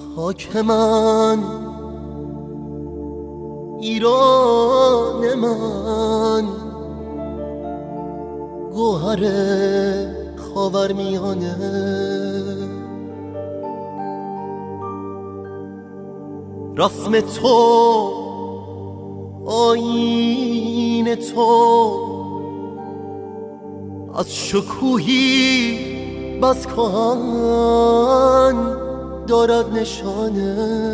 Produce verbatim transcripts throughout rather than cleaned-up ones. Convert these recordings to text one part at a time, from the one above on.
خاک من، ایران من، گوهر خاورمیانه. رسم تو، آیین تو، از شکوهی بس کهن دارد نشانه.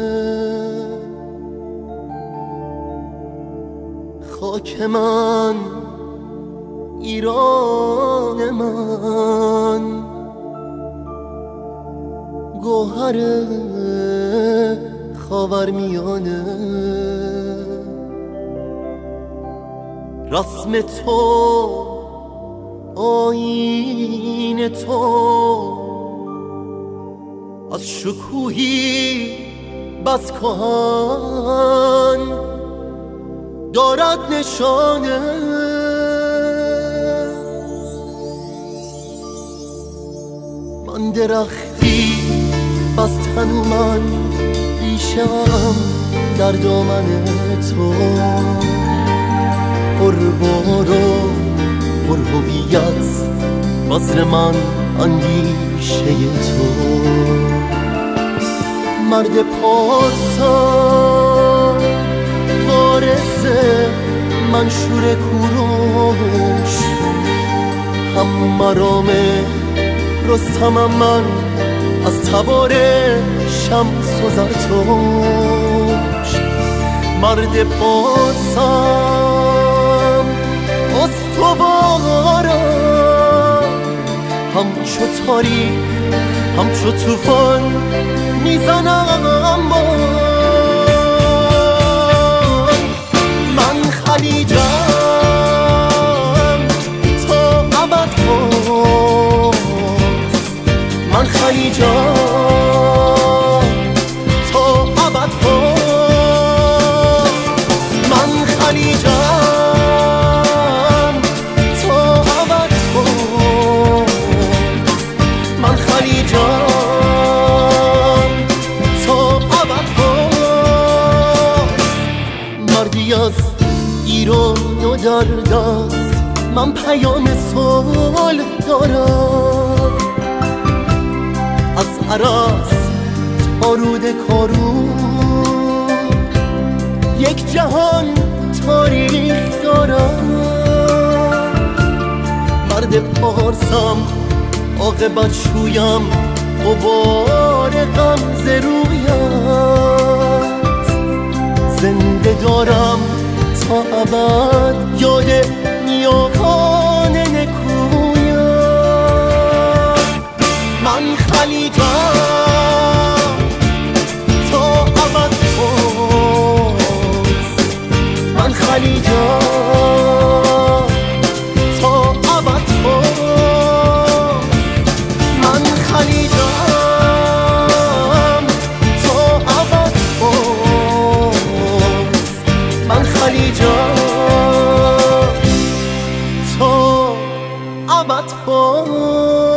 خاک من، ایران من، گوهر خاورمیانه. رسم تو، آیین تو، از شکوهی بس کهن دارد نشانه. من درختی بس تنومن، ریشم در دامن تو، پربار و پرهویت، بذر من اندیشه تو. مرد پارسا، وارث منشور کوروش، هم مرام رستمم من، از تبار شمس و زرتوش. مرد پارسم، استوارم، همچو تاریخ همچو توفان میزنم بان. من خلیجم تا ابد باز، من خلیجم تا ابد باز، من خلیجم تا ابد باز، من خلیجم تا ابد باز. مردی از ایران و در دست، من پیام صلح دارم. از عرس تا رود کارون، یک جهان تاریخ دارم. مرد پارسم، عاقبت شویم، غبار غمزه رویت، زنده دارم تا ابد یاد نیاکان نکویت. من خلیجم تا ابد باز، من خلیجم تا ابد باز، من خلیجم تا ابد باز، من خلیجم تا ابد باز.